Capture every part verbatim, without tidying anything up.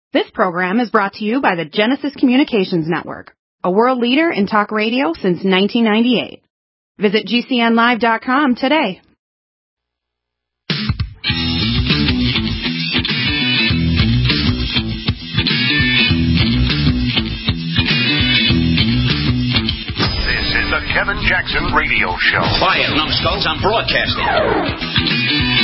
This program is brought to you by the Genesis Communications Network, a world leader in talk radio since nineteen ninety-eight. Visit G C N live dot com today. This is the Kevin Jackson Radio Show. Quiet, numbskulls, I'm broadcasting.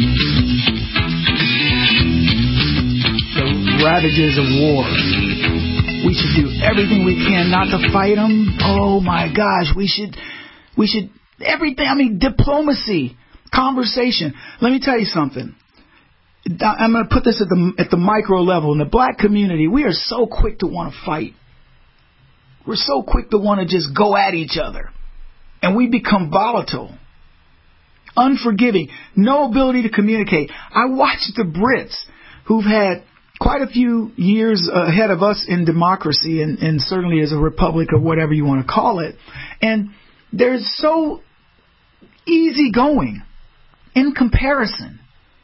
Ravages of war. We should do everything we can not to fight them. Oh my gosh, we should, we should, everything. I mean, diplomacy, conversation. Let me tell you something. I'm going to put this at the at the micro level. In the black community, we are so quick to want to fight. We're so quick to want to just go at each other. And we become volatile, unforgiving, no ability to communicate. I watched the Brits, who've had quite a few years ahead of us in democracy and, and certainly as a republic or whatever you want to call it. And they're so easygoing in comparison.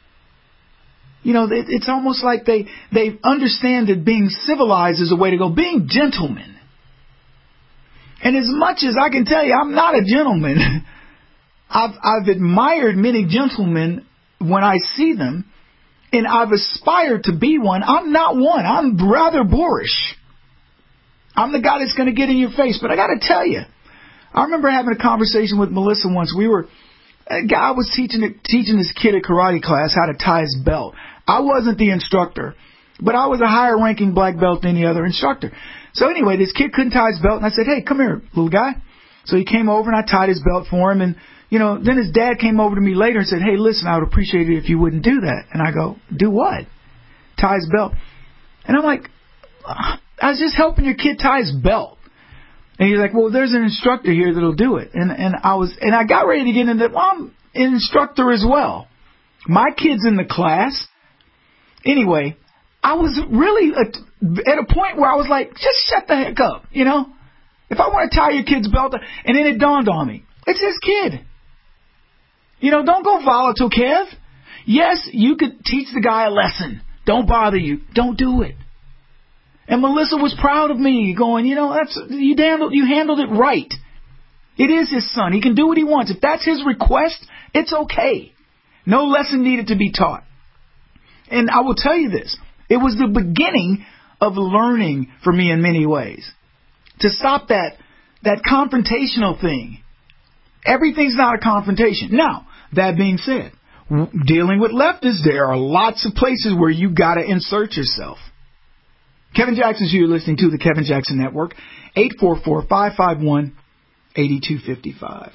You know, it, it's almost like they, they understand that being civilized is a way to go, being gentlemen. And as much as I can tell you, I'm not a gentleman. I've, I've admired many gentlemen when I see them. And I've aspired to be one. I'm not one. I'm rather boorish. I'm the guy that's going to get in your face. But I got to tell you, I remember having a conversation with Melissa once. We were, a guy was teaching teaching this kid at karate class how to tie his belt. I wasn't the instructor, but I was a higher ranking black belt than the other instructor. So anyway, this kid couldn't tie his belt, and I said, "Hey, come here, little guy." So he came over, and I tied his belt for him, and you know, then his dad came over to me later and said, "Hey, listen, I would appreciate it if you wouldn't do that." And I go, "Do what?" "Tie his belt." And I'm like, "I was just helping your kid tie his belt." And he's like, "Well, there's an instructor here that'll do it." And and I was and I got ready to get into, well, I'm an instructor as well. My kid's in the class. Anyway, I was really at, at a point where I was like, just shut the heck up, you know? If I want to tie your kid's belt, and then it dawned on me, it's his kid. You know, don't go volatile, Kev. Yes, you could teach the guy a lesson. Don't bother you. Don't do it. And Melissa was proud of me, going, you know, that's you handled you handled it right. It is his son. He can do what he wants. If that's his request, it's okay. No lesson needed to be taught. And I will tell you this. It was the beginning of learning for me in many ways. To stop that that confrontational thing. Everything's not a confrontation. Now, that being said, dealing with leftists, there are lots of places where you got to insert yourself. Kevin Jackson's here, listening to the Kevin Jackson Network, eight four four, five five one, eight two five five.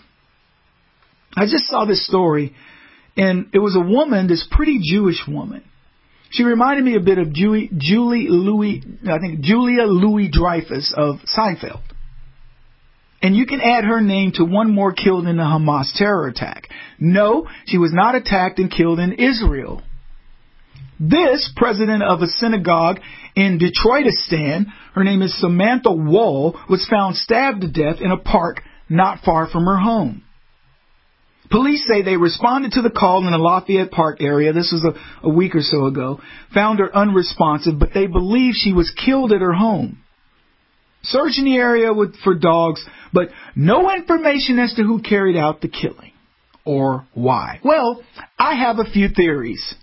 I just saw this story, and it was a woman, this pretty Jewish woman. She reminded me a bit of Julie, Julie Louis, I think Julia Louis-Dreyfus of Seinfeld. And you can add her name to one more killed in the Hamas terror attack. No, she was not attacked and killed in Israel. This president of a synagogue in Detroitistan, her name is Samantha Wall, was found stabbed to death in a park not far from her home. Police say they responded to the call in the Lafayette Park area, this was a, a week or so ago, found her unresponsive, but they believe she was killed at her home. Search in the area with, for dogs, but no information as to who carried out the killing or why. Well, I have a few theories.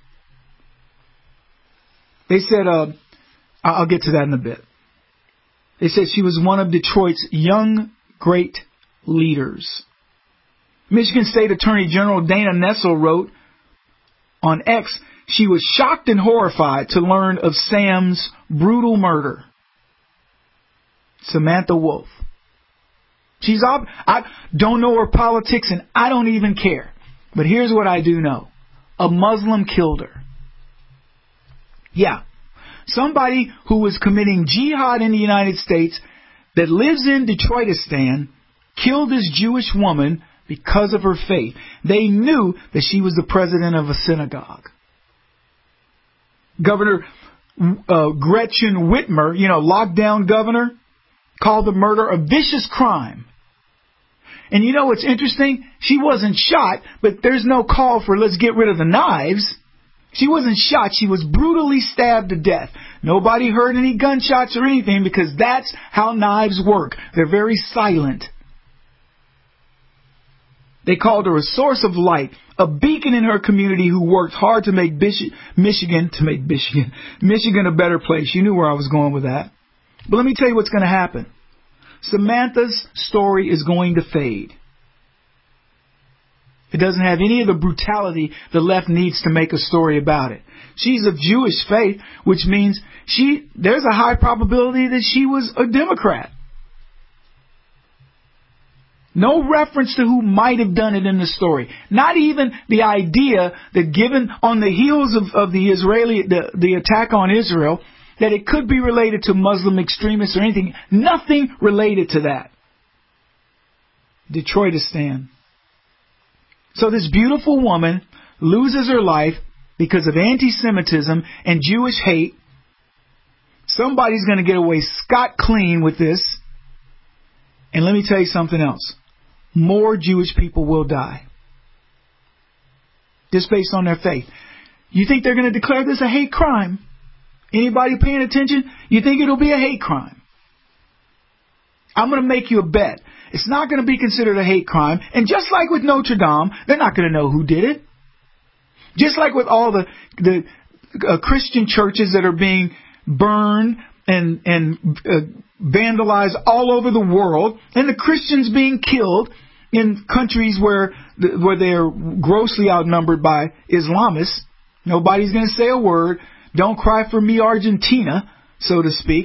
They said, uh, I'll get to that in a bit. They said she was one of Detroit's young, great leaders. Michigan State Attorney General Dana Nessel wrote on X, she was shocked and horrified to learn of Sam's brutal murder. Samantha Wolf. She's ob- I don't know her politics, and I don't even care. But here's what I do know. A Muslim killed her. Yeah. Somebody who was committing jihad in the United States that lives in Detroitistan killed this Jewish woman because of her faith. They knew that she was the president of a synagogue. Governor uh, Gretchen Whitmer, you know, lockdown governor, called the murder a vicious crime. And you know what's interesting? She wasn't shot, but there's no call for let's get rid of the knives. She wasn't shot. She was brutally stabbed to death. Nobody heard any gunshots or anything because that's how knives work. They're very silent. They called her a source of light, a beacon in her community who worked hard to make Bish- Michigan, to make Michigan, Michigan a better place. You knew where I was going with that. But let me tell you what's going to happen. Samantha's story is going to fade. It doesn't have any of the brutality the left needs to make a story about it. She's of Jewish faith, which means she there's a high probability that she was a Democrat. No reference to who might have done it in the story. Not even the idea that given on the heels of, of the Israeli, the, the attack on Israel, that it could be related to Muslim extremists or anything. Nothing related to that. Detroitistan. So this beautiful woman loses her life because of anti-Semitism and Jewish hate. Somebody's going to get away scot-clean with this. And let me tell you something else. More Jewish people will die. Just based on their faith. You think they're going to declare this a hate crime? Anybody paying attention? You think it'll be a hate crime? I'm going to make you a bet. It's not going to be considered a hate crime. And just like with Notre Dame, they're not going to know who did it. Just like with all the the uh, Christian churches that are being burned and and uh, vandalized all over the world, and the Christians being killed in countries where the, where they're grossly outnumbered by Islamists. Nobody's going to say a word. Don't cry for me, Argentina, so to speak.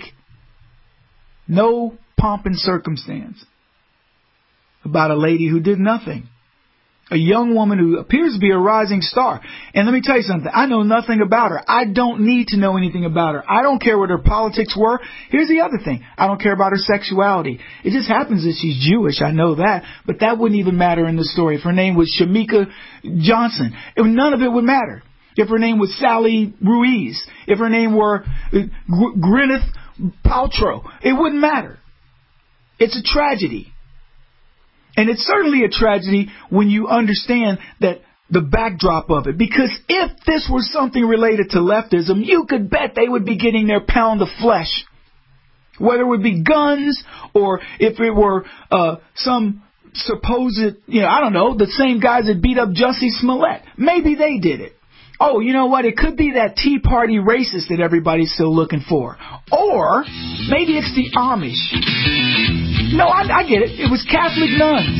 No pomp and circumstance about a lady who did nothing. A young woman who appears to be a rising star. And let me tell you something. I know nothing about her. I don't need to know anything about her. I don't care what her politics were. Here's the other thing. I don't care about her sexuality. It just happens that she's Jewish. I know that. But that wouldn't even matter in the story. If her name was Shamika Johnson, it, none of it would matter. If her name was Sally Ruiz. If her name were Gwyneth Paltrow. It wouldn't matter. It's a tragedy. And it's certainly a tragedy when you understand that the backdrop of it. Because if this was something related to leftism, you could bet they would be getting their pound of flesh. Whether it would be guns or if it were uh, some supposed, you know, I don't know, the same guys that beat up Jussie Smollett. Maybe they did it. Oh, you know what? It could be that Tea Party racist that everybody's still looking for. Or maybe it's the Amish. No, I, I get it. It was Catholic nuns.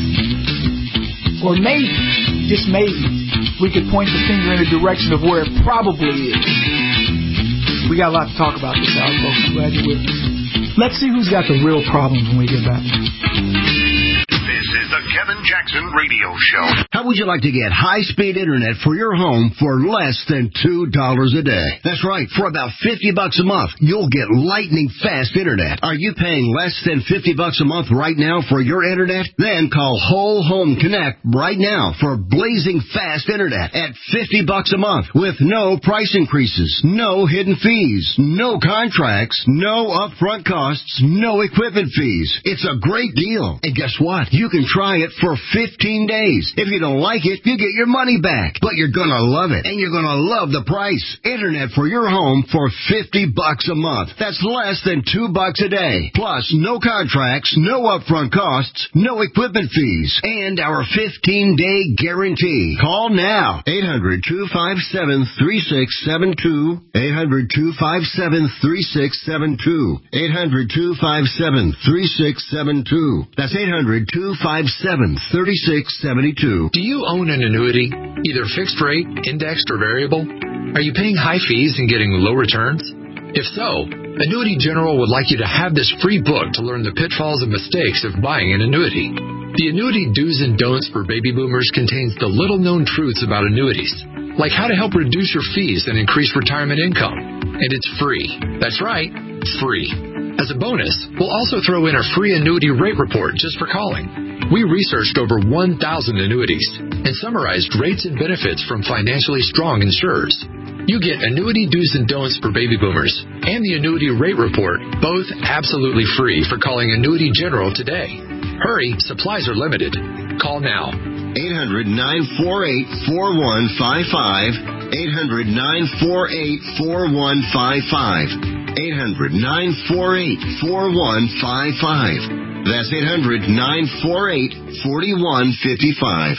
Or maybe, just maybe, we could point the finger in the direction of where it probably is. We got a lot to talk about this hour, folks. I'm glad you're with us. Let's see who's got the real problems when we get back. This is the Kevin Jackson Radio Show. How would you like to get high-speed internet for your home for less than two dollars a day? That's right. For about fifty bucks a month, you'll get lightning-fast internet. Are you paying less than fifty bucks a month right now for your internet? Then call Whole Home Connect right now for blazing fast internet at fifty bucks a month with no price increases, no hidden fees, no contracts, no upfront costs, no equipment fees. It's a great deal. And guess what? You can try it for fifteen days. If you don't like it, you get your money back. But you're going to love it, and you're going to love the price. Internet for your home for fifty bucks a month. That's less than two bucks a day. Plus, no contracts, no upfront costs, no equipment fees, and our fifteen-day guarantee. Call now. eight hundred, two five seven, three six seven two. eight hundred, two five seven, three six seven two. eight hundred, two five seven, three six seven two. That's eight hundred, two five seven, three six seven two. Do you own an annuity, either fixed rate, indexed, or variable? Are you paying high fees and getting low returns? If so, Annuity General would like you to have this free book to learn the pitfalls and mistakes of buying an annuity. The Annuity Do's and Don'ts for Baby Boomers contains the little-known truths about annuities, like how to help reduce your fees and increase retirement income. And it's free. That's right, free. As a bonus, we'll also throw in a free annuity rate report just for calling. We researched over one thousand annuities and summarized rates and benefits from financially strong insurers. You get Annuity Do's and Don'ts for Baby Boomers and the Annuity Rate Report, both absolutely free for calling Annuity General today. Hurry, supplies are limited. Call now. eight hundred, nine four eight, four one five five. eight hundred, nine four eight, four one five five. eight hundred, nine four eight, four one five five. That's eight hundred, nine four eight, four one five five.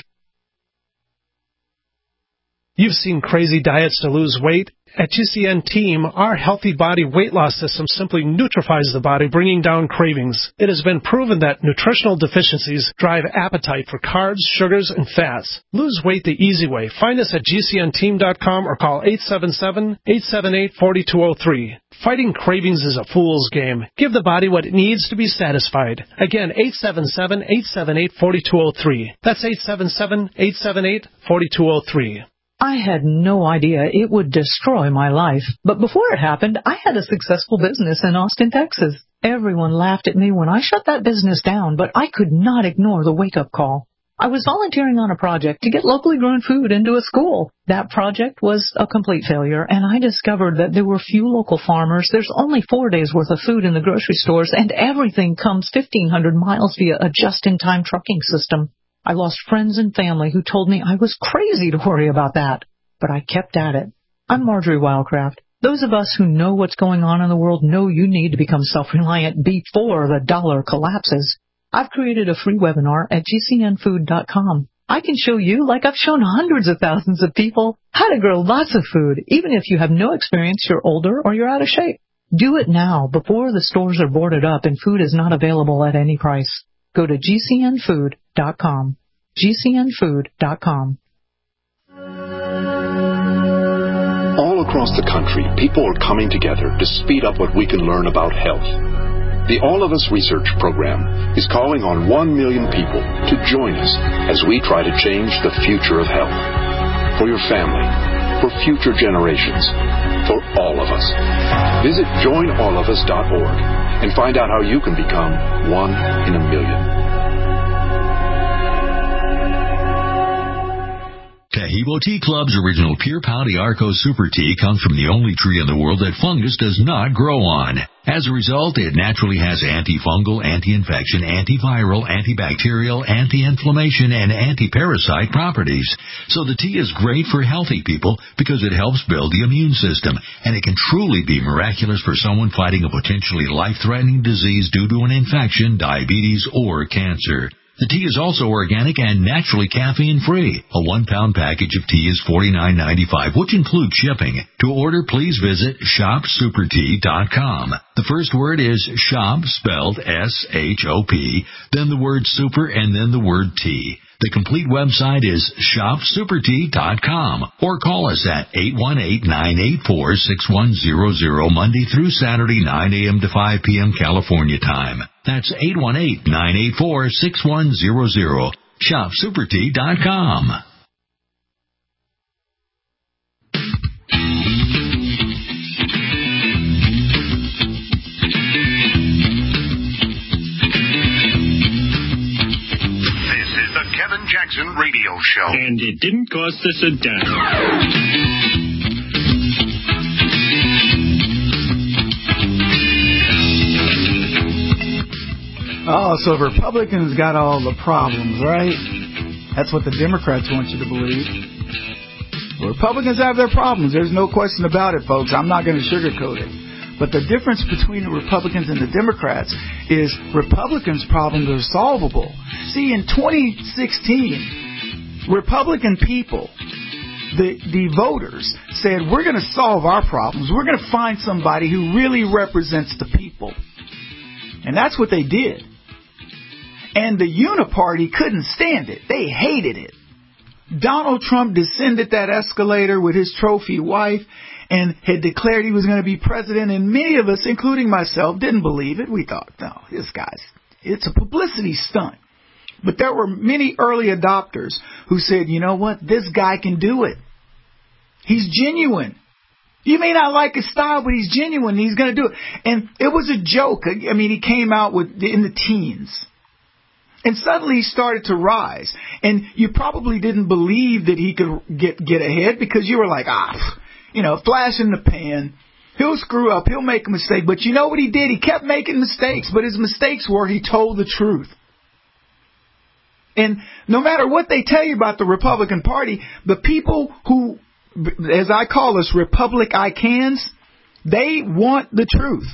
You've seen crazy diets to lose weight. At G C N Team, our healthy body weight loss system simply neutralizes the body, bringing down cravings. It has been proven that nutritional deficiencies drive appetite for carbs, sugars, and fats. Lose weight the easy way. Find us at G C N team dot com or call eight seven seven, eight seven eight, four two zero three. Fighting cravings is a fool's game. Give the body what it needs to be satisfied. Again, eight seven seven, eight seven eight, four two zero three. That's eight seven seven, eight seven eight, four two zero three. I had no idea it would destroy my life. But before it happened, I had a successful business in Austin, Texas. Everyone laughed at me when I shut that business down, but I could not ignore the wake-up call. I was volunteering on a project to get locally grown food into a school. That project was a complete failure, and I discovered that there were few local farmers. There's only four days' worth of food in the grocery stores, and everything comes fifteen hundred miles via a just-in-time trucking system. I lost friends and family who told me I was crazy to worry about that, but I kept at it. I'm Marjorie Wildcraft. Those of us who know what's going on in the world know you need to become self-reliant before the dollar collapses. I've created a free webinar at G C N food dot com. I can show you, like I've shown hundreds of thousands of people, how to grow lots of food, even if you have no experience, you're older, or you're out of shape. Do it now, before the stores are boarded up and food is not available at any price. Go to G C N food dot com. G C N food dot com. All across the country, people are coming together to speed up what we can learn about health. The All of Us Research Program is calling on one million people to join us as we try to change the future of health. For your family, for future generations, for all of us. Visit join all of us dot org and find out how you can become one in a million. Taheebo Tea Club's original Pure Pau d'Arco Super Tea comes from the only tree in the world that fungus does not grow on. As a result, it naturally has antifungal, anti-infection, antiviral, antibacterial, anti-inflammation, and anti-parasite properties. So the tea is great for healthy people because it helps build the immune system, and it can truly be miraculous for someone fighting a potentially life-threatening disease due to an infection, diabetes, or cancer. The tea is also organic and naturally caffeine-free. A one-pound package of tea is forty-nine ninety-five, which includes shipping. To order, please visit shop super tea dot com. The first word is shop, spelled S H O P, then the word super, and then the word tea. The complete website is shop super tea dot com, or call us at eight one eight, nine eight four, six one zero zero Monday through Saturday, nine a.m. to five p.m. California time. That's eight one eight, nine eight four, six one zero zero. shop super tea dot com. Kevin Jackson Radio Show. And it didn't cost us a dime. Oh, so Republicans got all the problems, right? That's what the Democrats want you to believe. Well, Republicans have their problems. There's no question about it, folks. I'm not going to sugarcoat it. But the difference between the Republicans and the Democrats is Republicans' problems are solvable. See, in twenty sixteen, Republican people, the the voters, said, we're going to solve our problems. We're going to find somebody who really represents the people. And that's what they did. And the Uniparty couldn't stand it. They hated it. Donald Trump descended that escalator with his trophy wife and had declared he was going to be president, and many of us, including myself, didn't believe it. We thought, no, this guy's, it's a publicity stunt. But there were many early adopters who said, you know what, this guy can do it. He's genuine. You may not like his style, but he's genuine. He's going to do it. And it was a joke. I mean, he came out with in the teens. And suddenly he started to rise. And you probably didn't believe that he could get, get ahead because you were like, ah, you know, flash in the pan. He'll screw up. He'll make a mistake. But you know what he did? He kept making mistakes. But his mistakes were he told the truth. And no matter what they tell you about the Republican Party, the people who, as I call us, Republic I cans, They want the truth.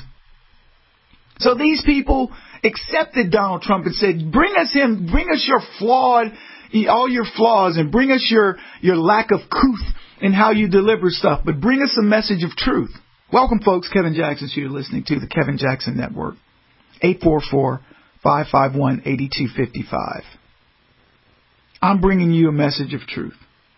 So these people accepted Donald Trump and said, bring us him, bring us your flawed, all your flaws, and bring us your, your lack of couth in how you deliver stuff, but bring us a message of truth. Welcome, folks. Kevin Jackson's here, listening to the Kevin Jackson Network. eight four four, five five one, eight two five five. I'm bringing you a message of truth.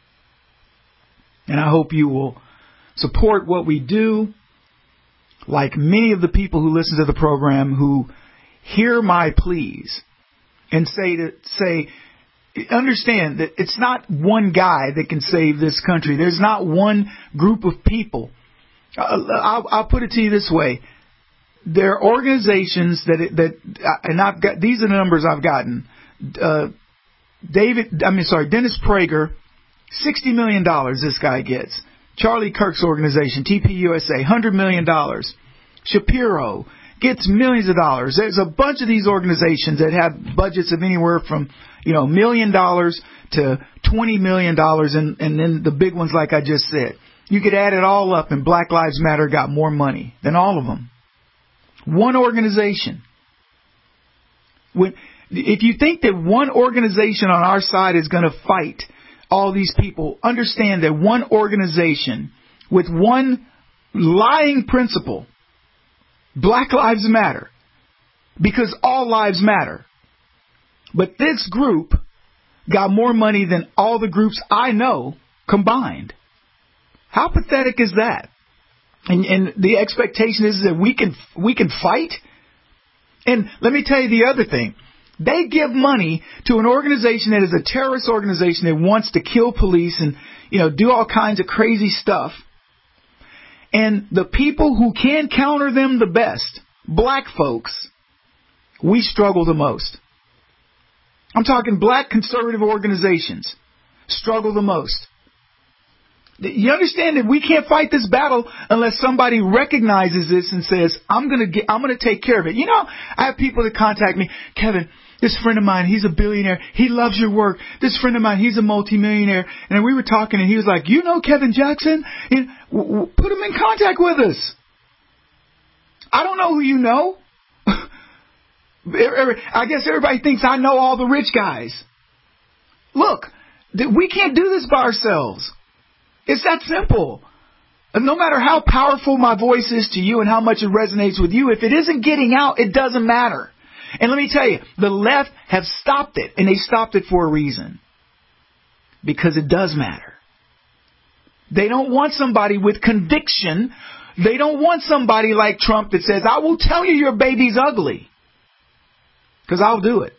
And I hope you will support what we do, like many of the people who listen to the program who hear my pleas and say to say, understand that it's not one guy that can save this country. There's not one group of people. I'll, I'll put it to you this way. There are organizations that, that, and I've got, these are the numbers I've gotten. Uh, David, I mean, sorry, Dennis Prager, sixty million dollars this guy gets. Charlie Kirk's organization, T P U S A, one hundred million dollars. Shapiro gets millions of dollars. There's a bunch of these organizations that have budgets of anywhere from, you know, million dollars to twenty million dollars, and, and then the big ones like I just said. You could add it all up, and Black Lives Matter got more money than all of them. One organization. When, if you think that one organization on our side is going to fight all these people, understand that one organization with one lying principle, Black Lives Matter, because all lives matter. But this group got more money than all the groups I know combined. How pathetic is that? And, and the expectation is that we can we can fight? And let me tell you the other thing. They give money to an organization that is a terrorist organization that wants to kill police and, you know, do all kinds of crazy stuff. And the people who can counter them the best, black folks, we struggle the most. I'm talking black conservative organizations struggle the most. You understand that we can't fight this battle unless somebody recognizes this and says, I'm going to get, I'm going to take care of it. You know, I have people that contact me, Kevin, this friend of mine, he's a billionaire. He loves your work. This friend of mine, he's a multimillionaire. And we were talking and he was like, you know Kevin Jackson? And w- w- put him in contact with us. I don't know who you know. I guess everybody thinks I know all the rich guys. Look, we can't do this by ourselves. It's that simple. And no matter how powerful my voice is to you and how much it resonates with you, if it isn't getting out, it doesn't matter. And let me tell you, the left have stopped it, and they stopped it for a reason. Because it does matter. They don't want somebody with conviction. They don't want somebody like Trump that says, I will tell you your baby's ugly. Because I'll do it.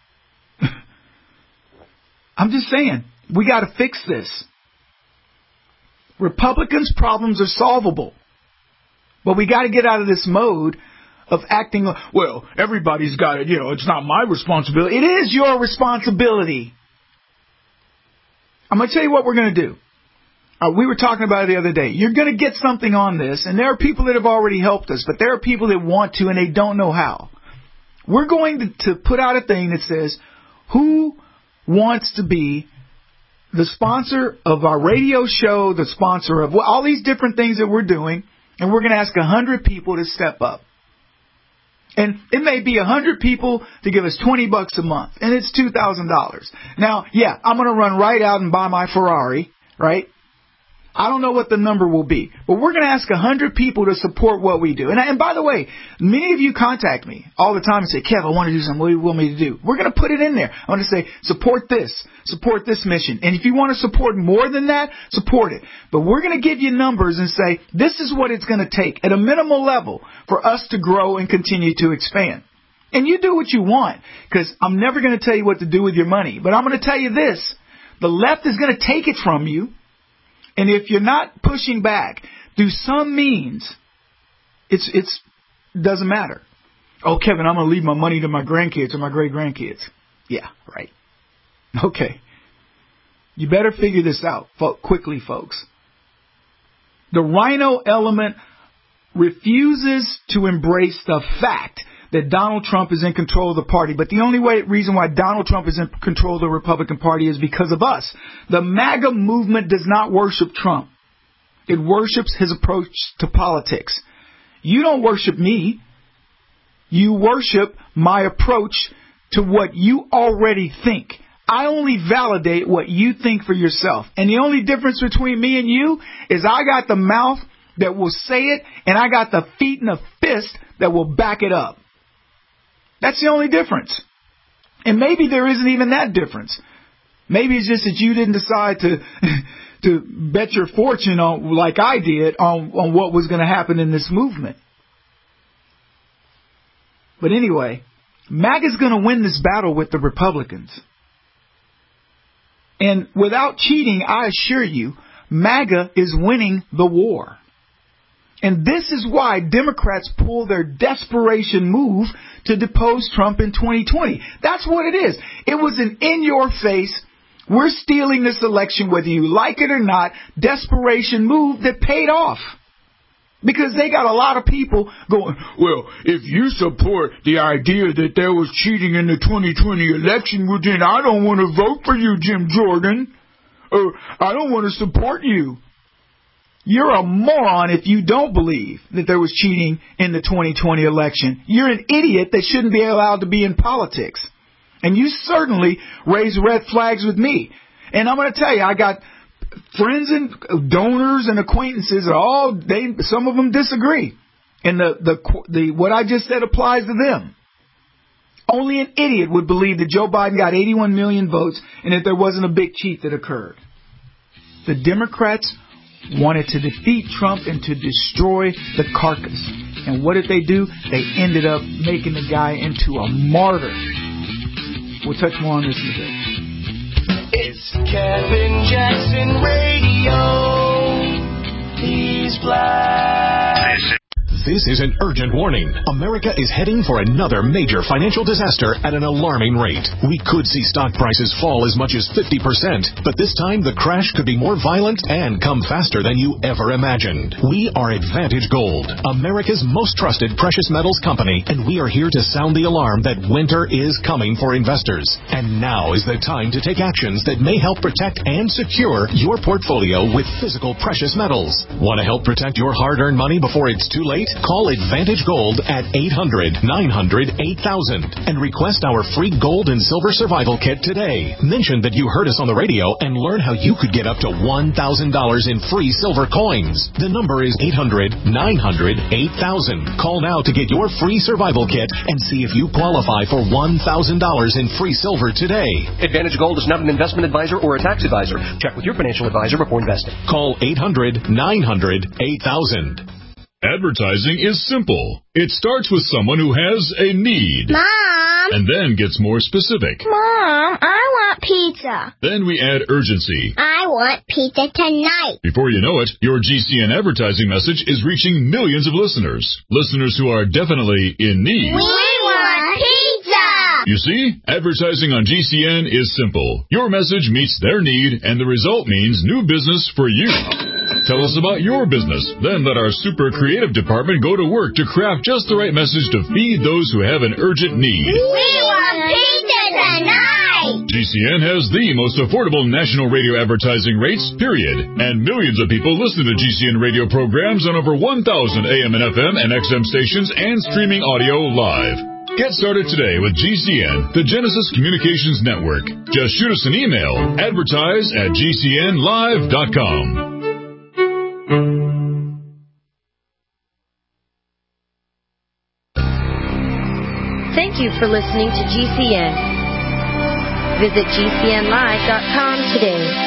I'm just saying, we got to fix this. Republicans' problems are solvable. But we got to get out of this mode of acting, well, everybody's got it, you know, it's not my responsibility. It is your responsibility. I'm going to tell you what we're going to do. Uh, we were talking about it the other day. You're going to get something on this, and there are people that have already helped us, but there are people that want to, and they don't know how. We're going to, to put out a thing that says, who wants to be the sponsor of our radio show, the sponsor of all these different things that we're doing, and we're going to ask one hundred people to step up. And it may be one hundred people to give us twenty bucks a month, and it's two thousand dollars. Now, yeah, I'm going to run right out and buy my Ferrari, right? I don't know what the number will be, but we're going to ask one hundred people to support what we do. And, and by the way, many of you contact me all the time and say, Kev, I want to do something. What do you want me to do? We're going to put it in there. I want to say, support this, support this mission. And if you want to support more than that, support it. But we're going to give you numbers and say, this is what it's going to take at a minimal level for us to grow and continue to expand. And you do what you want, because I'm never going to tell you what to do with your money. But I'm going to tell you this. The left is going to take it from you. And if you're not pushing back through some means, it's it's doesn't matter. Oh, Kevin, I'm going to leave my money to my grandkids or my great-grandkids. Yeah, right. Okay. You better figure this out fo- quickly, folks. The rhino element refuses to embrace the fact that Donald Trump is in control of the party. But the only way, reason why Donald Trump is in control of the Republican Party is because of us. The MAGA movement does not worship Trump. It worships his approach to politics. You don't worship me. You worship my approach to what you already think. I only validate what you think for yourself. And the only difference between me and you is I got the mouth that will say it, and I got the feet and the fist that will back it up. That's the only difference. And maybe there isn't even that difference. Maybe it's just that you didn't decide to to bet your fortune on, like I did, on, on what was going to happen in this movement. But anyway, MAGA's going to win this battle with the Republicans. And without cheating, I assure you, MAGA is winning the war. And this is why Democrats pull their desperation move to depose Trump in twenty twenty. That's what it is. It was an in-your-face, we're stealing this election whether you like it or not, desperation move that paid off. Because they got a lot of people going, well, if you support the idea that there was cheating in the twenty twenty election, well, then I don't want to vote for you, Jim Jordan. Or I don't want to support you. You're a moron if you don't believe that there was cheating in the twenty twenty election. You're an idiot that shouldn't be allowed to be in politics. And you certainly raise red flags with me. And I'm going to tell you, I got friends and donors and acquaintances are all, they, some of them disagree. And the, the, the, what I just said applies to them. Only an idiot would believe that Joe Biden got eighty-one million votes and that there wasn't a big cheat that occurred. The Democrats wanted to defeat Trump and to destroy the carcass. And what did they do? They ended up making the guy into a martyr. We'll touch more on this in a bit. It's Kevin Jackson Radio. He's black. This is an urgent warning. America is heading for another major financial disaster at an alarming rate. We could see stock prices fall as much as fifty percent, but this time the crash could be more violent and come faster than you ever imagined. We are Advantage Gold, America's most trusted precious metals company, and we are here to sound the alarm that winter is coming for investors. And now is the time to take actions that may help protect and secure your portfolio with physical precious metals. Want to help protect your hard-earned money before it's too late? Call Advantage Gold at eight hundred, nine hundred, eight thousand and request our free gold and silver survival kit today. Mention that you heard us on the radio and learn how you could get up to one thousand dollars in free silver coins. The number is eight hundred, nine hundred, eight thousand. Call now to get your free survival kit and see if you qualify for one thousand dollars in free silver today. Advantage Gold is not an investment advisor or a tax advisor. Check with your financial advisor before investing. Call eight hundred, nine hundred, eight thousand. Advertising is simple. It starts with someone who has a need. Mom! And then gets more specific. Mom, I want pizza. Then we add urgency. I want pizza tonight. Before you know it, your G C N advertising message is reaching millions of listeners. Listeners who are definitely in need. We want pizza! You see, advertising on G C N is simple. Your message meets their need, and the result means new business for you. Tell us about your business. Then let our super creative department go to work to craft just the right message to feed those who have an urgent need. We want pizza tonight! G C N has the most affordable national radio advertising rates, period. And millions of people listen to G C N radio programs on over one thousand A M and F M and X M stations and streaming audio live. Get started today with G C N, the Genesis Communications Network. Just shoot us an email, advertise at G C N live dot com. Thank you for listening to G C N. Visit G C N live dot com today.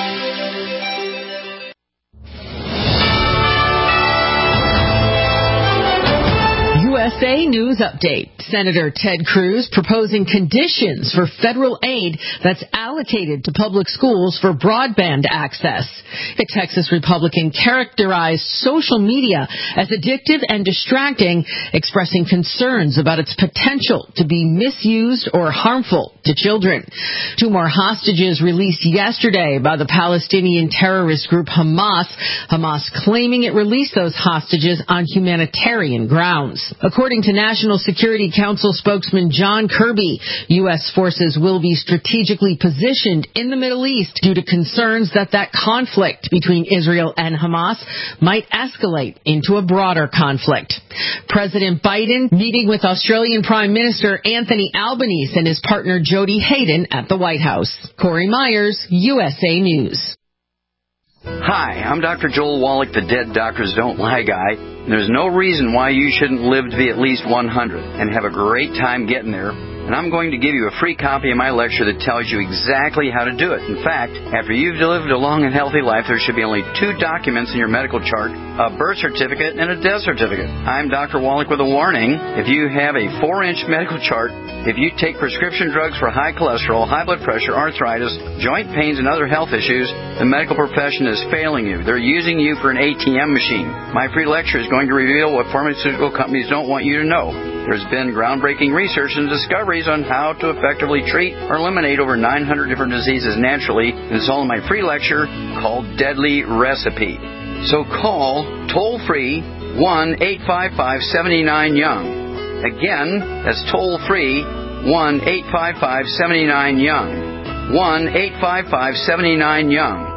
U S A News Update. Senator Ted Cruz proposing conditions for federal aid that's allocated to public schools for broadband access. The Texas Republican characterized social media as addictive and distracting, expressing concerns about its potential to be misused or harmful to children. Two more hostages released yesterday by the Palestinian terrorist group Hamas, Hamas claiming it released those hostages on humanitarian grounds. According According to National Security Council spokesman John Kirby, U S forces will be strategically positioned in the Middle East due to concerns that that conflict between Israel and Hamas might escalate into a broader conflict. President Biden meeting with Australian Prime Minister Anthony Albanese and his partner Jody Hayden at the White House. Corey Myers, U S A News. Hi, I'm Doctor Joel Wallach, the Dead Doctors Don't Lie guy. There's no reason why you shouldn't live to be at least one hundred and have a great time getting there. And I'm going to give you a free copy of my lecture that tells you exactly how to do it. In fact, after you've lived a long and healthy life, there should be only two documents in your medical chart, a birth certificate and a death certificate. I'm Doctor Wallach with a warning. If you have a four-inch medical chart, if you take prescription drugs for high cholesterol, high blood pressure, arthritis, joint pains, and other health issues, the medical profession is failing you. They're using you for an A T M machine. My free lecture is going to reveal what pharmaceutical companies don't want you to know. There's been groundbreaking research and discoveries on how to effectively treat or eliminate over nine hundred different diseases naturally, and it's all in my free lecture called Deadly Recipe. So call toll-free one eight five five, seven nine, young. Again, that's toll-free one eight five five, seven nine, young. one eight five five, seven nine, young.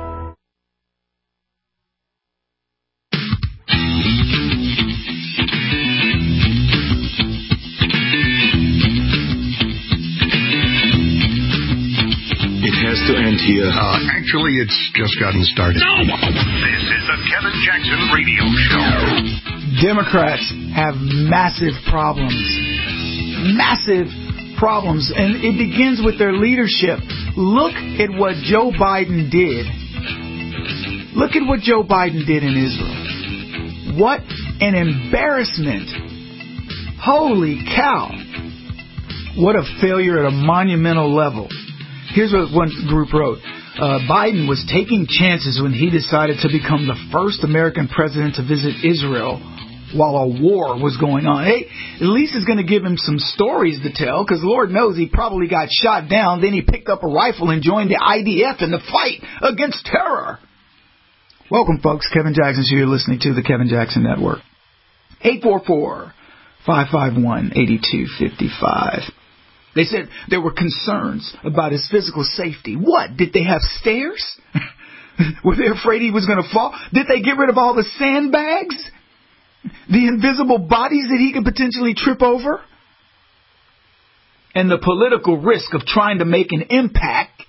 Has to end here. Uh, actually, it's just gotten started. No! This is the Kevin Jackson Radio Show. Democrats have massive problems. Massive problems. And it begins with their leadership. Look at what Joe Biden did. Look at what Joe Biden did in Israel. What an embarrassment. Holy cow. What a failure at a monumental level. Here's what one group wrote. Uh, Biden was taking chances when he decided to become the first American president to visit Israel while a war was going on. Hey, at least it's going to give him some stories to tell, because Lord knows he probably got shot down. Then he picked up a rifle and joined the I D F in the fight against terror. Welcome, folks. Kevin Jackson here. You're listening to the Kevin Jackson Network. eight four four, five five one, eight two five five. They said there were concerns about his physical safety. What? Did they have stairs? Were they afraid he was going to fall? Did they get rid of all the sandbags? The invisible bodies that he could potentially trip over? And the political risk of trying to make an impact,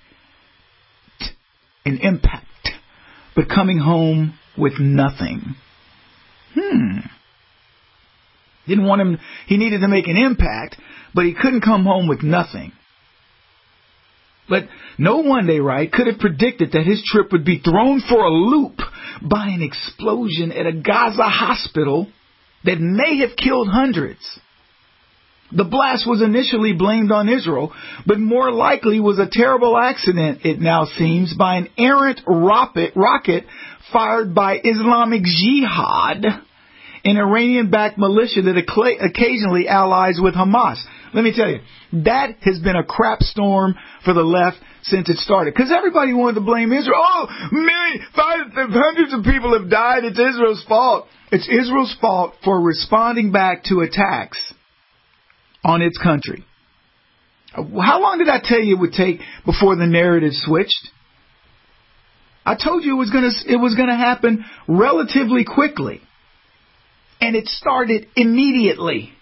an impact, but coming home with nothing. Hmm. Didn't want him, he needed to make an impact, but he couldn't come home with nothing. But no one, they write, could have predicted that his trip would be thrown for a loop by an explosion at a Gaza hospital that may have killed hundreds. The blast was initially blamed on Israel, but more likely was a terrible accident, it now seems, by an errant rocket, rocket fired by Islamic Jihad, an Iranian-backed militia that occasionally allies with Hamas. Let me tell you, that has been a crap storm for the left since it started. Because everybody wanted to blame Israel. Oh, millions, five, hundreds of people have died. It's Israel's fault. It's Israel's fault for responding back to attacks on its country. How long did I tell you it would take before the narrative switched? I told you it was going to, it was going to happen relatively quickly. And it started immediately.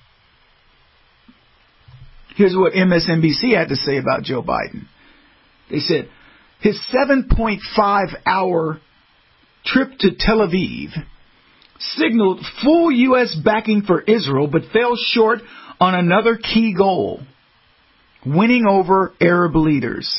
Here's what M S N B C had to say about Joe Biden. They said, his seven point five hour trip to Tel Aviv signaled full U S backing for Israel, but fell short on another key goal, winning over Arab leaders.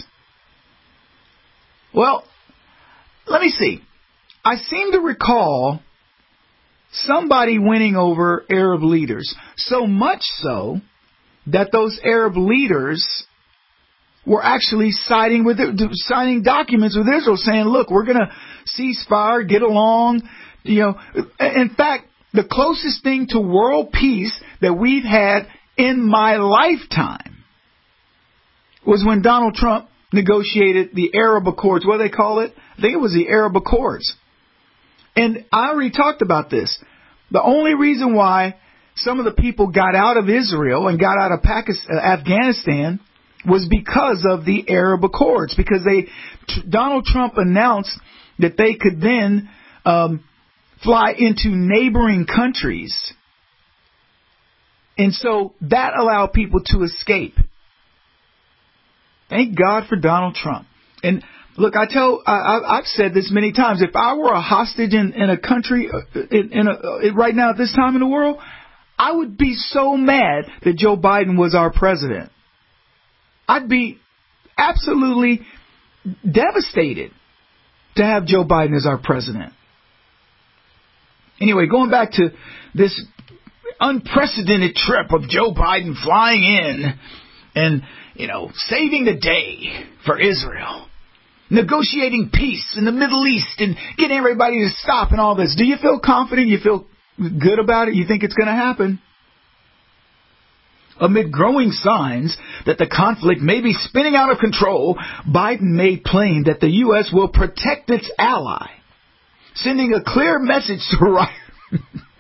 Well, let me see. I seem to recall somebody winning over Arab leaders, so much so that those Arab leaders were actually siding with it, signing documents with Israel saying, look, we're going to ceasefire, get along. You know, in fact, the closest thing to world peace that we've had in my lifetime was when Donald Trump negotiated the Arab Accords. What do they call it? I think it was the Arab Accords. And I already talked about this. The only reason why some of the people got out of Israel and got out of Pakistan, uh, Afghanistan was because of the Arab Accords, because they t- Donald Trump announced that they could then um, fly into neighboring countries. And so that allowed people to escape. Thank God for Donald Trump. And look, I tell, I, I've said this many times. If I were a hostage in, in a country, in, in a, right now at this time in the world, I would be so mad that Joe Biden was our president. I'd be absolutely devastated to have Joe Biden as our president. Anyway, going back to this unprecedented trip of Joe Biden flying in and, you know, saving the day for Israel, negotiating peace in the Middle East and getting everybody to stop and all this. Do you feel confident? You feel good about it? You think it's going to happen? Amid growing signs that the conflict may be spinning out of control, Biden made plain that the U S will protect its ally, sending a clear message to rivals.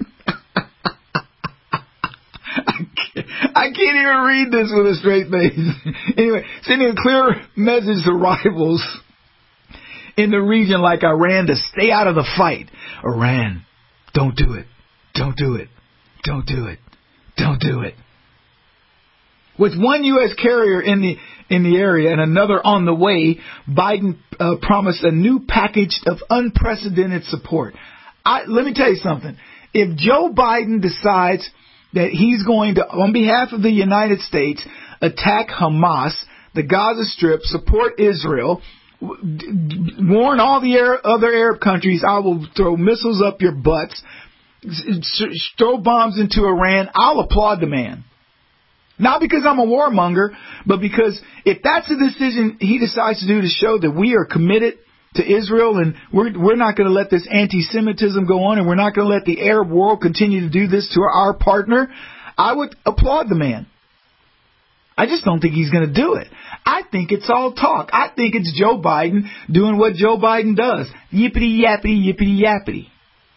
I can't even read this with a straight face. Anyway, sending a clear message to rivals in the region like Iran to stay out of the fight. Iran, don't do it. Don't do it. Don't do it. Don't do it. With one U S carrier in the in the area and another on the way, Biden uh, promised a new package of unprecedented support. I, let me tell you something. If Joe Biden decides that he's going to, on behalf of the United States, attack Hamas, the Gaza Strip, support Israel, warn all the Arab, other Arab countries, I will throw missiles up your butts, throw bombs into Iran, I'll applaud the man. Not because I'm a warmonger, but because if that's a decision he decides to do to show that we are committed to Israel and we're we're not going to let this anti-Semitism go on and we're not going to let the Arab world continue to do this to our partner, I would applaud the man. I just don't think he's going to do it. I think it's all talk. I think it's Joe Biden doing what Joe Biden does. Yippity yappity, yippity yappity.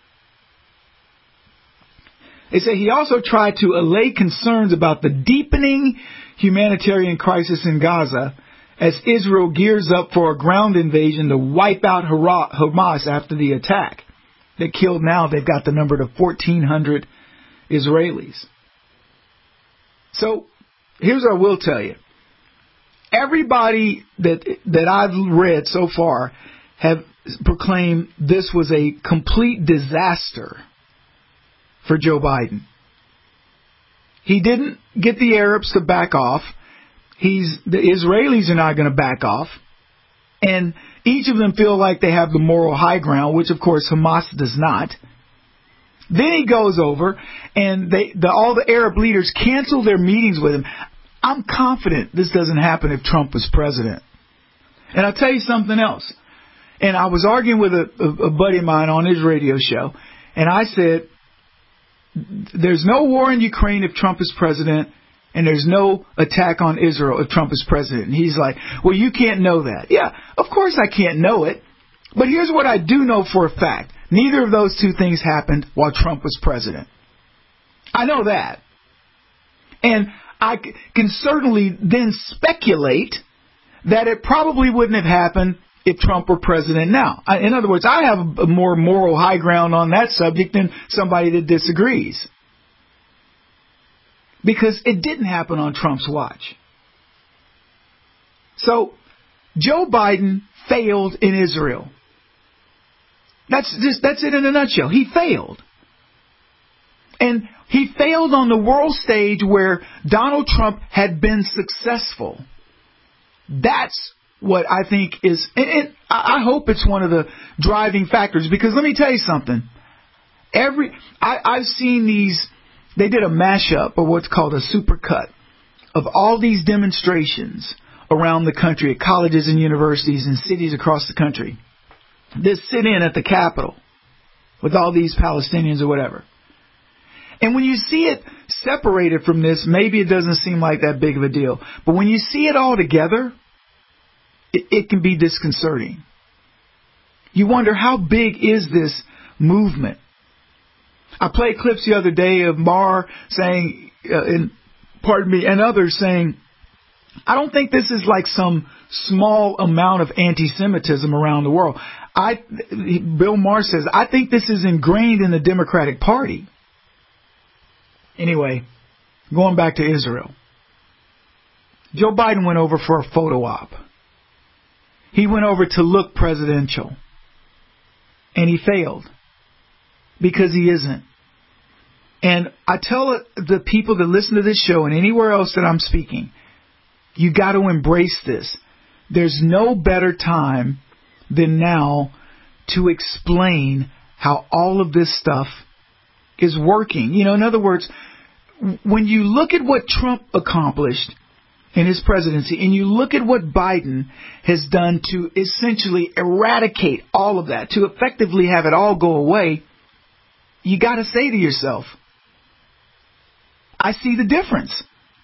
They say he also tried to allay concerns about the deepening humanitarian crisis in Gaza as Israel gears up for a ground invasion to wipe out Hamas after the attack that killed, now they've got the number to fourteen hundred Israelis. So here's what I will tell you. Everybody that that I've read so far have proclaimed this was a complete disaster for Joe Biden. He didn't get the Arabs to back off. He's the Israelis are not going to back off. And each of them feel like they have the moral high ground, which of course Hamas does not. Then he goes over and they, the, all the Arab leaders cancel their meetings with him. I'm confident this doesn't happen if Trump was president. And I'll tell you something else. And I was arguing with a, a, a buddy of mine on his radio show, and I said, there's no war in Ukraine if Trump is president, and there's no attack on Israel if Trump is president. And he's like, well, you can't know that. Yeah, of course I can't know it. But here's what I do know for a fact. Neither of those two things happened while Trump was president. I know that. And I can certainly then speculate that it probably wouldn't have happened if Trump were president now. In other words, I have a more moral high ground on that subject than somebody that disagrees. Because it didn't happen on Trump's watch. So, Joe Biden failed in Israel. That's just, that's it in a nutshell. He failed. And he failed on the world stage where Donald Trump had been successful. That's what I think is, and, and I hope it's one of the driving factors, because let me tell you something. Every I, I've seen these, they did a mashup, or what's called a supercut, of all these demonstrations around the country at colleges and universities and cities across the country. This sit-in at the Capitol with all these Palestinians or whatever. And when you see it separated from this, maybe it doesn't seem like that big of a deal. But when you see it all together, it, it can be disconcerting. You wonder, how big is this movement? I played clips the other day of Maher saying, uh, and pardon me, and others saying, I don't think this is like some small amount of anti-Semitism around the world. I, Bill Maher says, I think this is ingrained in the Democratic Party. Anyway, going back to Israel. Joe Biden went over for a photo op. He went over to look presidential. And he failed. Because he isn't. And I tell the people that listen to this show and anywhere else that I'm speaking, you got to embrace this. There's no better time than now to explain how all of this stuff is working. You know, in other words, when you look at what Trump accomplished in his presidency, and you look at what Biden has done to essentially eradicate all of that, to effectively have it all go away, you got to say to yourself, I see the difference.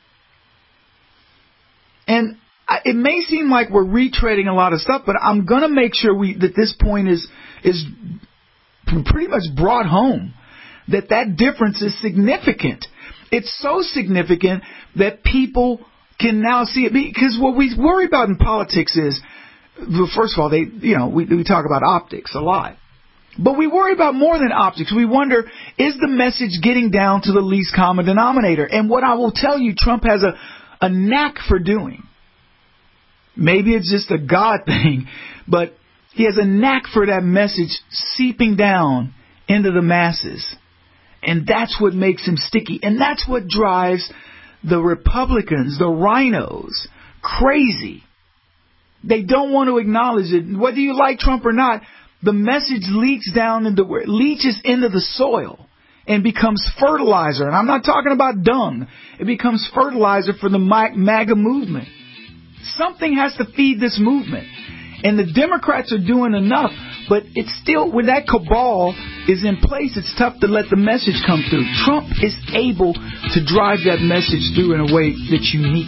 And it may seem like we're retreading a lot of stuff, but I'm going to make sure we that this point is is pretty much brought home, that that difference is significant. It's so significant that people can now see it. Because what we worry about in politics is, well, first of all, they you know we, we talk about optics a lot. But we worry about more than optics. We wonder, is the message getting down to the least common denominator? And what I will tell you, Trump has a, a knack for doing. Maybe it's just a God thing, but he has a knack for that message seeping down into the masses. And that's what makes him sticky. And that's what drives the Republicans, the rhinos, crazy. They don't want to acknowledge it. Whether you like Trump or not, the message leaks down into where it leaches into the soil and becomes fertilizer. And I'm not talking about dung. It becomes fertilizer for the MAGA movement. Something has to feed this movement. And the Democrats are doing enough, but it's still, when that cabal is in place, it's tough to let the message come through. Trump is able to drive that message through in a way that's unique.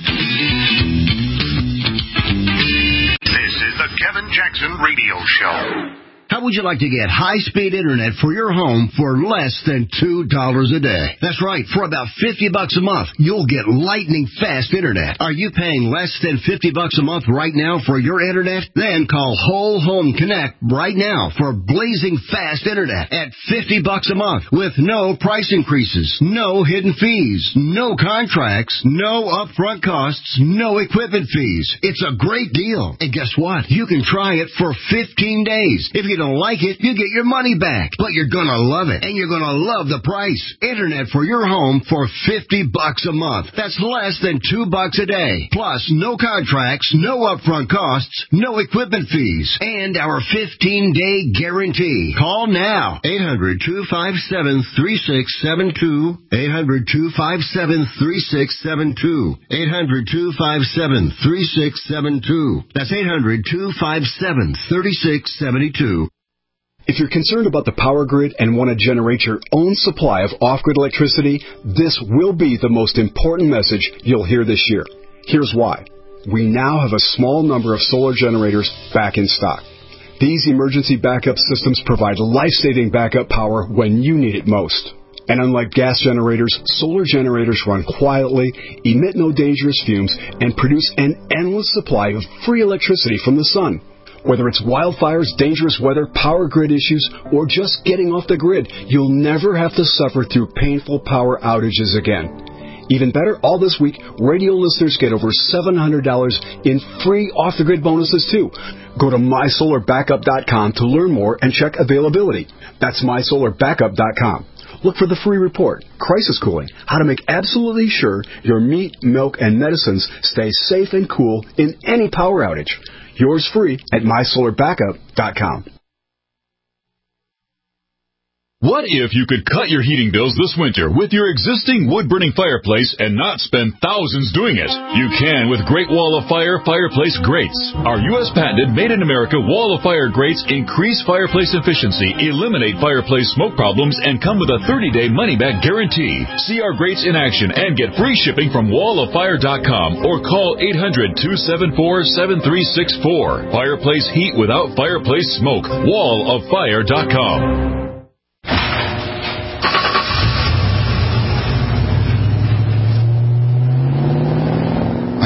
This is the Kevin Jackson Radio Show. How would you like to get high-speed internet for your home for less than two dollars a day? That's right. For about fifty bucks a month, you'll get lightning-fast internet. Are you paying less than fifty bucks a month right now for your internet? Then call Whole Home Connect right now for blazing fast internet at fifty bucks a month with no price increases, no hidden fees, no contracts, no upfront costs, no equipment fees. It's a great deal. And guess what? You can try it for fifteen days. If you don't like it, you get your money back. But you're going to love it, and you're going to love the price. Internet for your home for fifty bucks a month. That's less than two bucks a day. Plus, no contracts, no upfront costs, no equipment fees, and our fifteen-day guarantee. Call now. eight hundred, two five seven, three six seven two. eight hundred, two five seven, three six seven two. eight hundred, two five seven, three six seven two. That's eight hundred, two five seven, three six seven two. If you're concerned about the power grid and want to generate your own supply of off-grid electricity, this will be the most important message you'll hear this year. Here's why. We now have a small number of solar generators back in stock. These emergency backup systems provide life-saving backup power when you need it most. And unlike gas generators, solar generators run quietly, emit no dangerous fumes, and produce an endless supply of free electricity from the sun. Whether it's wildfires, dangerous weather, power grid issues, or just getting off the grid, you'll never have to suffer through painful power outages again. Even better, all this week, radio listeners get over seven hundred dollars in free off-the-grid bonuses, too. Go to my solar backup dot com to learn more and check availability. That's my solar backup dot com. Look for the free report, Crisis Cooling, how to make absolutely sure your meat, milk, and medicines stay safe and cool in any power outage. Yours free at my solar backup dot com. What if you could cut your heating bills this winter with your existing wood-burning fireplace and not spend thousands doing it? You can with Great Wall of Fire fireplace grates. Our U S patented made-in-America Wall of Fire grates increase fireplace efficiency, eliminate fireplace smoke problems, and come with a thirty-day money-back guarantee. See our grates in action and get free shipping from wall of fire dot com or call eight hundred, two seven four, seven three six four. Fireplace heat without fireplace smoke. wall of fire dot com.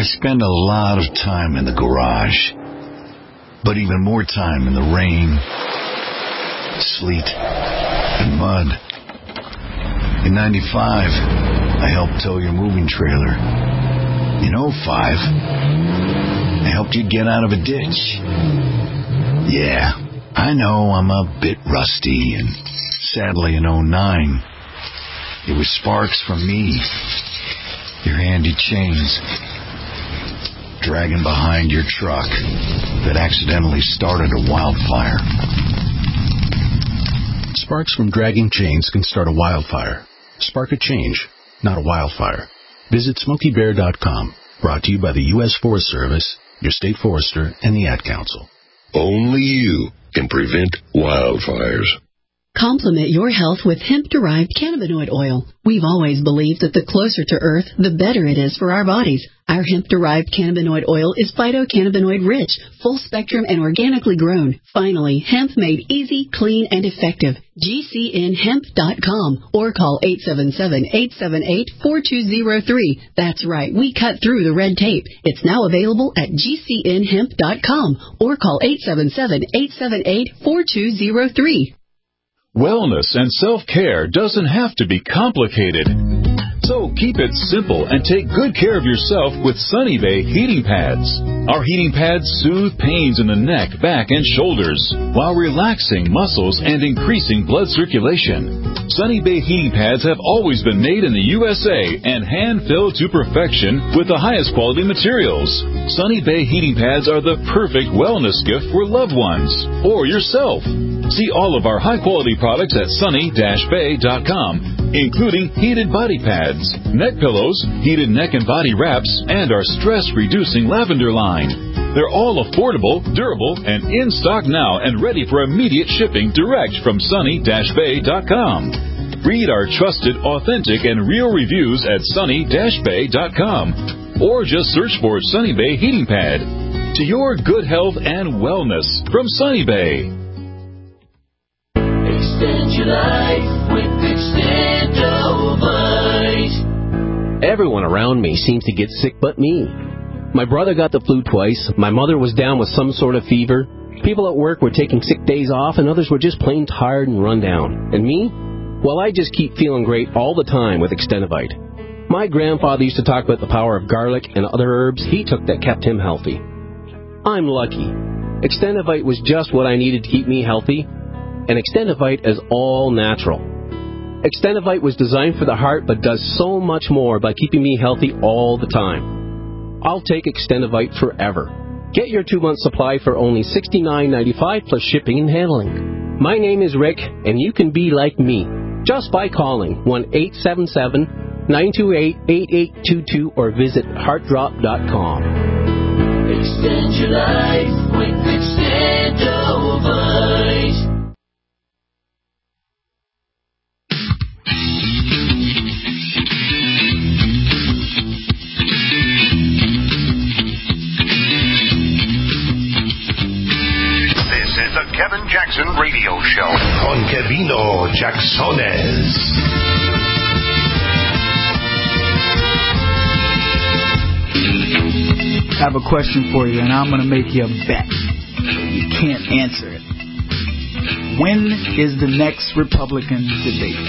I spend a lot of time in the garage, but even more time in the rain, sleet, and mud. In ninety-five, I helped tow your moving trailer. In oh five, I helped you get out of a ditch. Yeah, I know I'm a bit rusty, and sadly in oh nine, it was sparks from me, your handy chains, dragging behind your truck that accidentally started a wildfire. Sparks from dragging chains can start a wildfire. Spark a change, not a wildfire. Visit Smokey Bear dot com. Brought to you by the U S Forest Service, your state forester, and the Ad Council. Only you can prevent wildfires. Complement your health with hemp-derived cannabinoid oil. We've always believed that the closer to Earth, the better it is for our bodies. Our hemp-derived cannabinoid oil is phytocannabinoid-rich, full-spectrum, and organically grown. Finally, hemp made easy, clean, and effective. G C N hemp dot com or call eight seven seven, eight seven eight, four two zero three. That's right, we cut through the red tape. It's now available at G C N hemp dot com or call eight seven seven, eight seven eight, four two zero three. Wellness and self-care doesn't have to be complicated. So keep it simple and take good care of yourself with Sunny Bay heating pads. Our heating pads soothe pains in the neck, back, and shoulders while relaxing muscles and increasing blood circulation. Sunny Bay heating pads have always been made in the U S A and hand-filled to perfection with the highest quality materials. Sunny Bay heating pads are the perfect wellness gift for loved ones or yourself. See all of our high-quality products at sunny dash bay dot com, including heated body pads, neck pillows, heated neck and body wraps, and our stress-reducing lavender line. They're all affordable, durable, and in stock now and ready for immediate shipping direct from sunny dash bay dot com. Read our trusted, authentic, and real reviews at sunny dash bay dot com or just search for Sunny Bay Heating Pad. To your good health and wellness from Sunny Bay. Extend your life with Extendovite. Everyone around me seems to get sick but me. My brother got the flu twice. My mother was down with some sort of fever. People at work were taking sick days off, and others were just plain tired and run down. And me? Well, I just keep feeling great all the time with Extendovite. My grandfather used to talk about the power of garlic and other herbs he took that kept him healthy. I'm lucky. Extendovite was just what I needed to keep me healthy. And Extendovite is all natural. Extendovite was designed for the heart but does so much more by keeping me healthy all the time. I'll take Extendovite forever. Get your two-month supply for only sixty-nine ninety-five plus shipping and handling. My name is Rick, and you can be like me just by calling one eight seven seven, nine two eight, eight eight two two or visit heart drop dot com. Extend your life with Extendovite. Kevin Jackson Radio Show. Con Kevino Jacksones. I have a question for you, and I'm going to make you a bet. You can't answer it. When is the next Republican debate?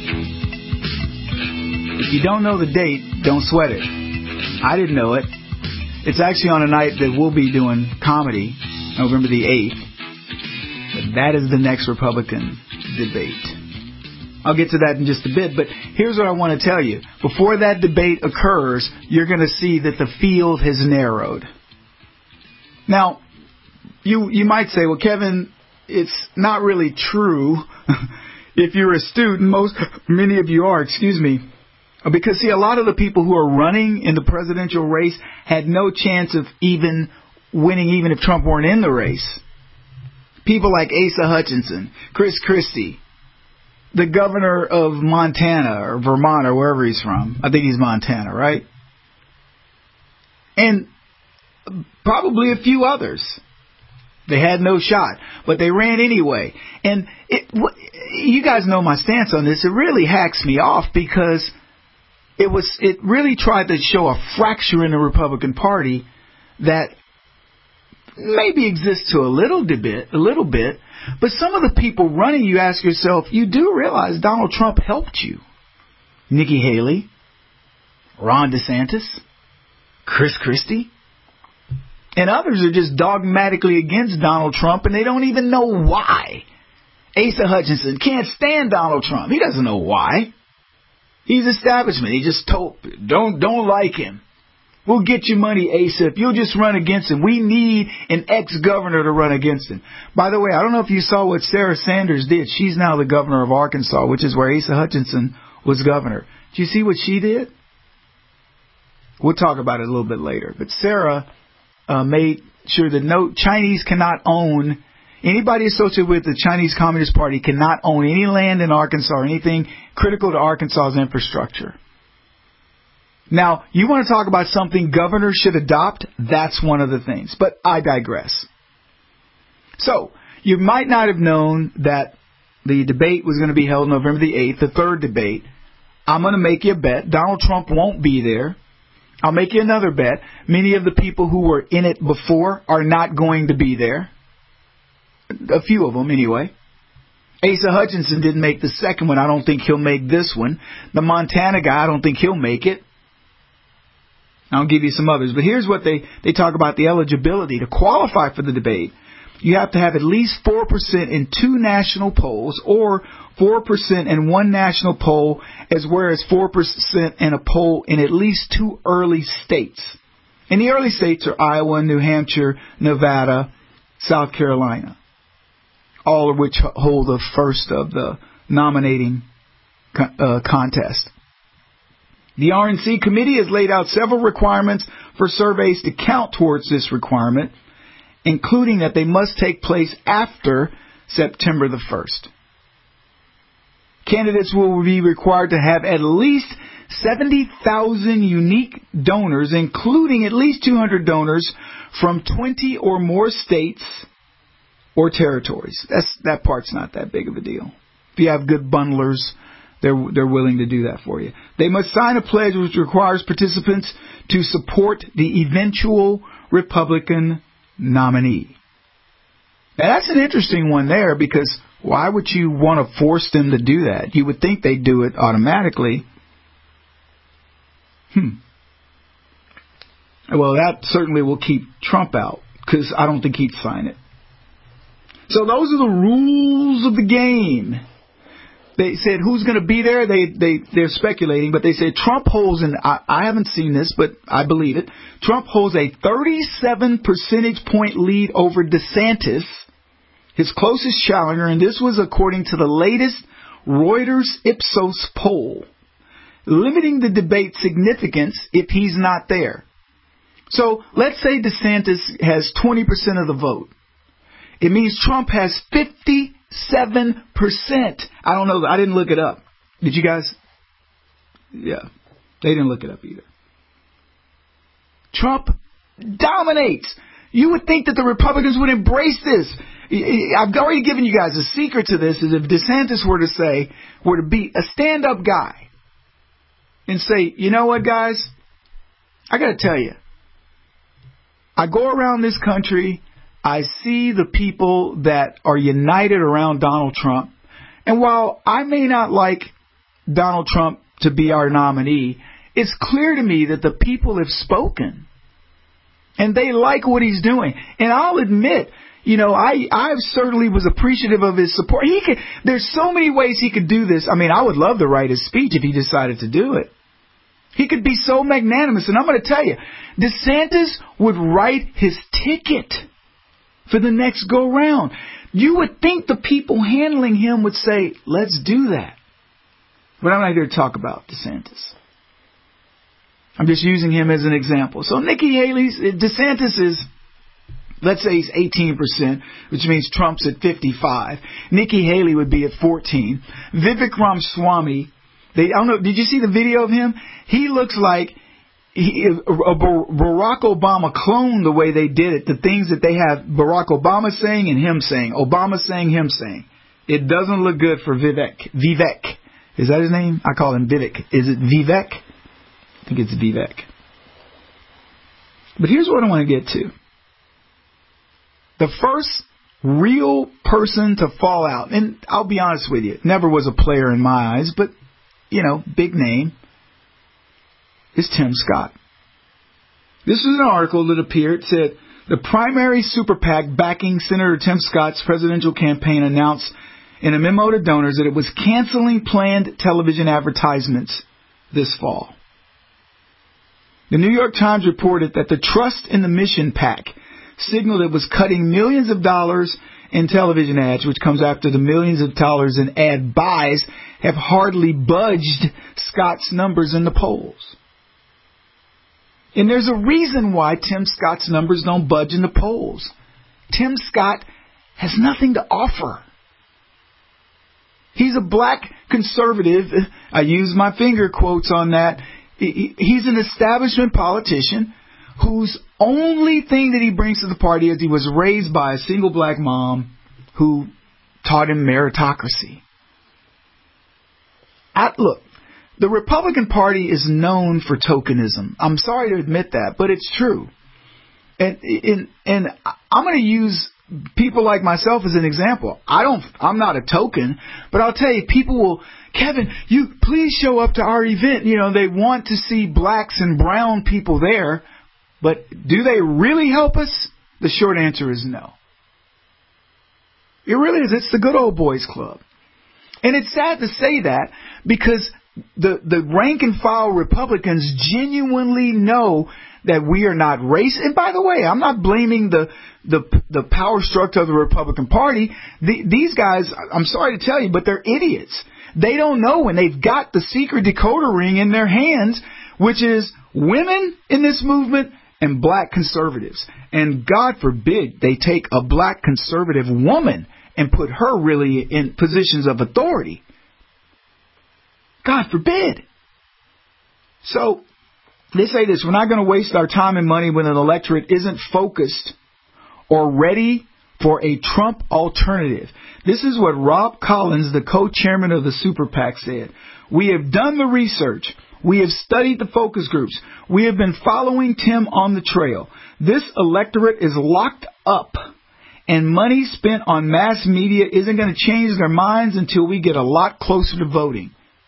If you don't know the date, don't sweat it. I didn't know it. It's actually on a night that we'll be doing comedy, November the eighth. But that is the next Republican debate. I'll get to that in just a bit, but here's what I want to tell you. Before that debate occurs, you're going to see that the field has narrowed. Now, you you might say, well, Kevin, it's not really true. If you're a student, most many of you are, excuse me. Because, see, a lot of the people who are running in the presidential race had no chance of even winning even if Trump weren't in the race. People like Asa Hutchinson, Chris Christie, the governor of Montana or Vermont or wherever he's from. I think he's Montana, right? And probably a few others. They had no shot, but they ran anyway. And it, you guys know my stance on this. It really hacks me off because it was it really tried to show a fracture in the Republican Party that maybe exists to a little bit, a little bit. But some of the people running, you ask yourself, you do realize Donald Trump helped you. Nikki Haley, Ron DeSantis, Chris Christie, and others are just dogmatically against Donald Trump, and they don't even know why. Asa Hutchinson can't stand Donald Trump. He doesn't know why. He's establishment. He just told, don't don't like him. We'll get you money, Asa, if you'll just run against him. We need an ex-governor to run against him. By the way, I don't know if you saw what Sarah Sanders did. She's now the governor of Arkansas, which is where Asa Hutchinson was governor. Did you see what she did? We'll talk about it a little bit later. But Sarah uh, made sure that no Chinese cannot own, anybody associated with the Chinese Communist Party cannot own any land in Arkansas or anything critical to Arkansas's infrastructure. Now, you want to talk about something governors should adopt? That's one of the things. But I digress. So, you might not have known that the debate was going to be held November the eighth, the third debate. I'm going to make you a bet. Donald Trump won't be there. I'll make you another bet. Many of the people who were in it before are not going to be there. A few of them, anyway. Asa Hutchinson didn't make the second one. I don't think he'll make this one. The Montana guy, I don't think he'll make it. I'll give you some others. But here's what they, they talk about the eligibility. To qualify for the debate, you have to have at least four percent in two national polls or four percent in one national poll, as well as four percent in a poll in at least two early states. And the early states are Iowa, New Hampshire, Nevada, South Carolina, all of which hold the first of the nominating uh, contest. The R N C committee has laid out several requirements for surveys to count towards this requirement, including that they must take place after September the first. Candidates will be required to have at least seventy thousand unique donors, including at least two hundred donors from twenty or more states or territories. That's, that part's not that big of a deal. If you have good bundlers, They're, they're willing to do that for you. They must sign a pledge which requires participants to support the eventual Republican nominee. Now, that's an interesting one there, because why would you want to force them to do that? You would think they'd do it automatically. Hmm. Well, that certainly will keep Trump out, because I don't think he'd sign it. So those are the rules of the game. They said who's going to be there. They they they're speculating, but they said Trump holds an. I, I haven't seen this, but I believe it. Trump holds a thirty-seven percentage point lead over DeSantis, his closest challenger, and this was according to the latest Reuters Ipsos poll, limiting the debate's significance if he's not there. So let's say DeSantis has twenty percent of the vote. It means Trump has fifty. Seven percent. I don't know. I didn't look it up. Did you guys? Yeah. They didn't look it up either. Trump dominates. You would think that the Republicans would embrace this. I've already given you guys a secret to this, is if DeSantis were to say, were to be a stand-up guy and say, you know what, guys? I got to tell you, I go around this country, I see the people that are united around Donald Trump. And while I may not like Donald Trump to be our nominee, it's clear to me that the people have spoken. And they like what he's doing. And I'll admit, you know, I, I certainly was appreciative of his support. He could, there's so many ways he could do this. I mean, I would love to write his speech if he decided to do it. He could be so magnanimous. And I'm going to tell you, DeSantis would write his ticket for the next go-round. You would think the people handling him would say, let's do that. But I'm not here to talk about DeSantis. I'm just using him as an example. So Nikki Haley's, DeSantis is, let's say he's eighteen percent, which means Trump's at fifty-five. Nikki Haley would be at fourteen. Vivek Ramaswamy, they, I don't know, did you see the video of him? He looks like He, a Barack Obama clone the way they did it. The things that they have Barack Obama saying and him saying. Obama saying, him saying. It doesn't look good for Vivek. Vivek. Is that his name? I call him Vivek. Is it Vivek? I think it's Vivek. But here's what I want to get to. The first real person to fall out, and I'll be honest with you, never was a player in my eyes, but, you know, big name, is Tim Scott. This was an article that appeared, said, the primary super PAC backing Senator Tim Scott's presidential campaign announced in a memo to donors that it was canceling planned television advertisements this fall. The New York Times reported that the Trust in the Mission PAC signaled it was cutting millions of dollars in television ads, which comes after the millions of dollars in ad buys have hardly budged Scott's numbers in the polls. And there's a reason why Tim Scott's numbers don't budge in the polls. Tim Scott has nothing to offer. He's a black conservative. I use my finger quotes on that. He's an establishment politician whose only thing that he brings to the party is he was raised by a single black mom who taught him meritocracy. I, look, the Republican Party is known for tokenism. I'm sorry to admit that, but it's true. And, and, and I'm going to use people like myself as an example. I don't, I'm not a token, but I'll tell you, people will, Kevin, you please show up to our event. You know, they want to see blacks and brown people there, but do they really help us? The short answer is no. It really is. It's the good old boys club. And it's sad to say that because the, the rank and file Republicans genuinely know that we are not racist. And by the way, I'm not blaming the the, the power structure of the Republican Party. The, these guys, I'm sorry to tell you, but they're idiots. They don't know when they've got the secret decoder ring in their hands, which is women in this movement and black conservatives. And God forbid they take a black conservative woman and put her really in positions of authority. God forbid. So they say this, we're not going to waste our time and money when an electorate isn't focused or ready for a Trump alternative. This is what Rob Collins, the co-chairman of the Super PAC, said. We have done the research. We have studied the focus groups. We have been following Tim on the trail. This electorate is locked up, and money spent on mass media isn't going to change their minds until we get a lot closer to voting.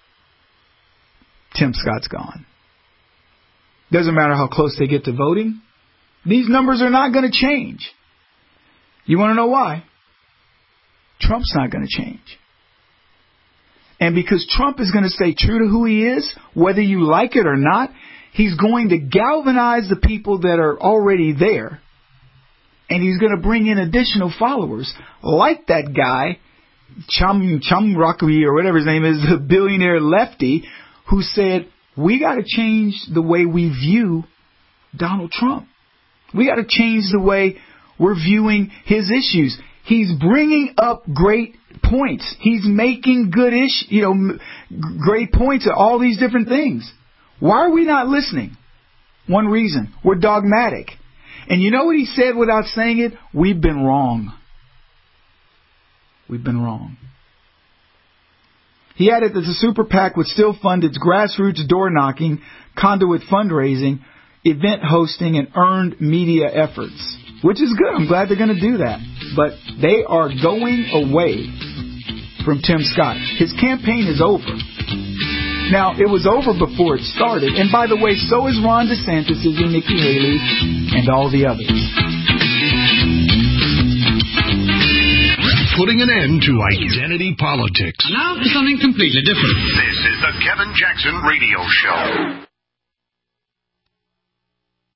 Tim Scott's gone. Doesn't matter how close they get to voting. These numbers are not going to change. You want to know why? Trump's not going to change. And because Trump is going to stay true to who he is, whether you like it or not, he's going to galvanize the people that are already there. And he's going to bring in additional followers, like that guy, Chum Chumrockery or whatever his name is, the billionaire lefty, who said, we got to change the way we view Donald Trump. We got to change the way we're viewing his issues. He's bringing up great points. He's making good ish, you know, great points at all these different things. Why are we not listening? One reason. We're dogmatic. And you know what he said without saying it? We've been wrong. We've been wrong. He added that the Super PAC would still fund its grassroots door-knocking, conduit fundraising, event hosting, and earned media efforts, which is good. I'm glad they're going to do that. But they are going away from Tim Scott. His campaign is over. Now, it was over before it started. And by the way, so is Ron DeSantis and Nikki Haley and all the others. Putting an end to identity politics. Now for something completely different. This is the Kevin Jackson Radio Show.